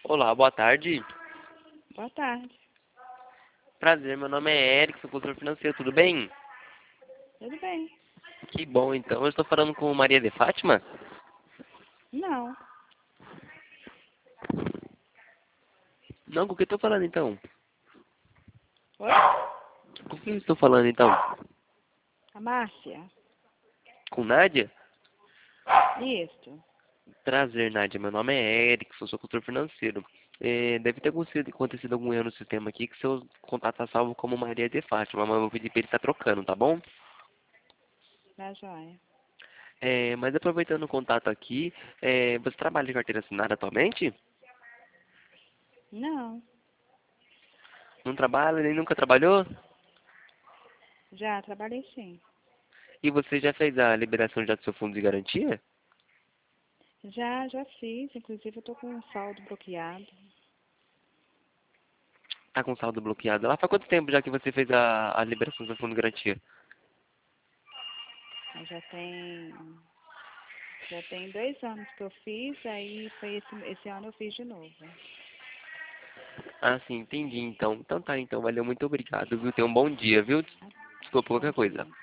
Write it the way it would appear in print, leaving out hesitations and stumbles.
Olá, boa tarde. Boa tarde. Prazer, meu nome é Eric, sou consultor financeiro, tudo bem? Tudo bem? Que bom, então. Eu estou falando com Maria de Fátima? Não. Não, com quem eu estou falando, então? Oi? Com quem eu estou falando, então? A Márcia? Com Nádia? Isso. Prazer, Nádia. Meu nome é Eric, sou consultor financeiro. Deve ter acontecido algum erro no sistema aqui que seu contato está salvo como Maria de Fátima, mas eu vou pedir para ele estar trocando, tá bom? Tá joia. Mas aproveitando o contato aqui, você trabalha de carteira assinada atualmente? Não. Não trabalha, nem nunca trabalhou? Já trabalhei sim. E você já fez a liberação já do seu fundo de garantia? Já fiz. Inclusive eu tô com um saldo bloqueado. Tá com saldo bloqueado lá? Faz quanto tempo já que você fez a liberação do seu fundo de garantia? Aí já tem 2 anos que eu fiz, aí foi esse ano eu fiz de novo. Ah, sim, entendi então. Então tá, então, valeu, muito obrigado, viu? Tenha um bom dia, viu? Desculpa Bom qualquer coisa. dia.